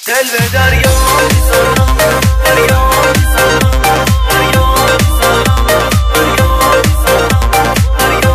دل به دریا میزنم، دریا میزنم، دریا میزنم، دریا میزنم، دریا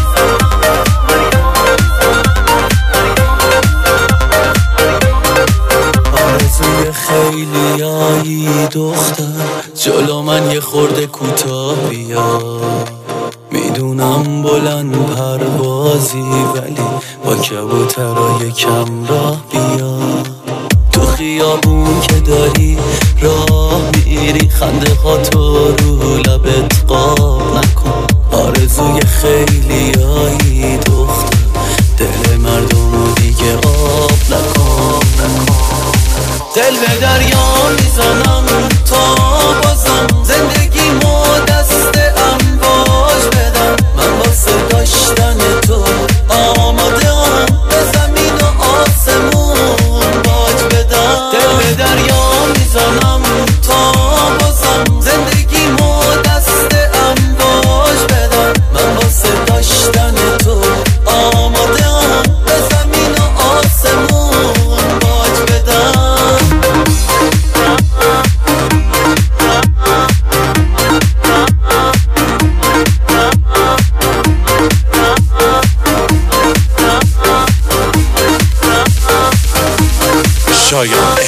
میزنم. آرزوی خیلیایی دختر جلو من یه خورده کوتاه بیا، میدونم بلند پروازی ولی با کبوترای کم راه بیا. تو خیابون که داری راه میری خنده ها تو رو لبت قاب نکن. آرزوی خیلیایی دختر دل مردم دیگه آب نکن. دل به دریا میزنم تا بازم زندگیمو دست امواج بدم. من واسه داشتن تو آماده هم به زمین و آسمون باج بدم. دل به دریا میزنم تا بازم زندگیمو دست امواج بدم. من واسه داشتن تو آماده هم به زمین و آسمون باج بدم. شایان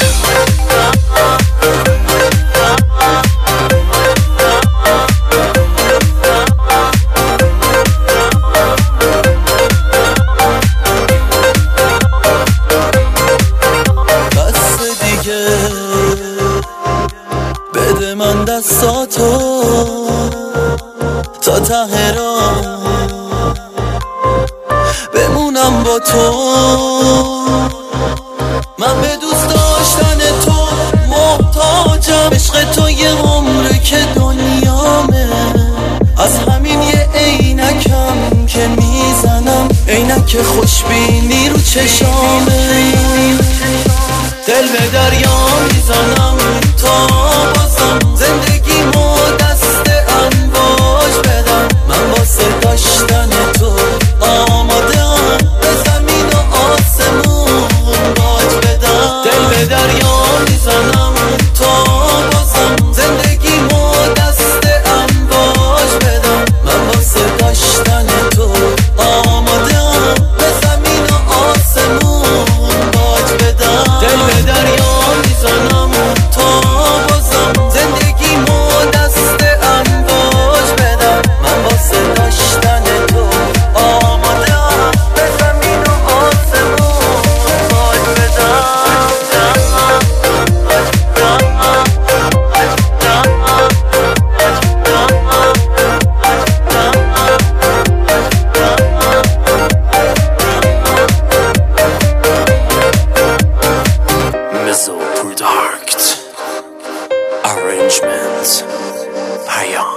8 بس دیگه بده من دستاتو تا ته راه بمونم با تو. من به دوست داشتن تو محتاجم، عشق تو یه عمره که دنیامه. از همین یه عینکم که میزنم عینک خوشبینی رو چشامه. دل به دریا میزنم تا بازم زندگیمو دست امواج بدم. من واسه داشتن تو آماده‌ام به زمین و آسمون باج بدم. دل به دریا میزنم تا بازم زندگیمو دست امواج بدم. من واسه داشتن تو آماده‌ام به زمین و آسمون باج بدم. دل به دریا میزنم تا بازم زندگیمو دست امواج بدم. من واسه داشتن تو آماده‌ام به زمین و آسمون باج بدم. Mizzle Product Arrangement Hayan